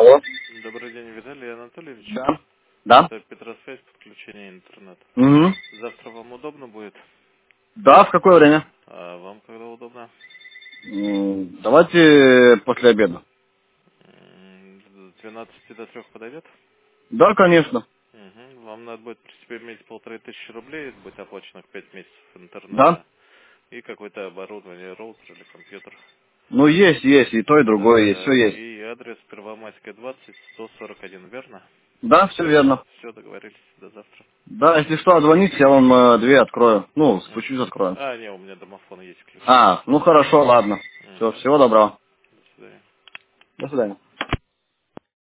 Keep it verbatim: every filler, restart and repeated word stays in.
Алло. Добрый день, Виталий Анатольевич. Да. Да. Это Петросвязь, подключение интернета. Угу. Завтра вам удобно будет? Да, в какое время? А вам когда удобно? М, Давайте после обеда. М, С двенадцати до трех подойдет? Да, конечно. Угу. Вам надо будет при себе иметь полторы тысячи рублей, будет оплачено в пять месяцев Да. интернета. И какое-то оборудование, роутер или компьютер. Ну, есть, есть, и то, и Да, другое есть, все да. есть. И адрес Первомайская, двадцать, сто сорок один, верно? Да, все верно. Все, договорились. До завтра. Да, если что, звоните, я вам э, две открою. Ну, М. стучусь, открою. А, не, у меня домофон есть ключ. А, ну хорошо, ладно. Все, Угу. всего доброго. До свидания. До свидания.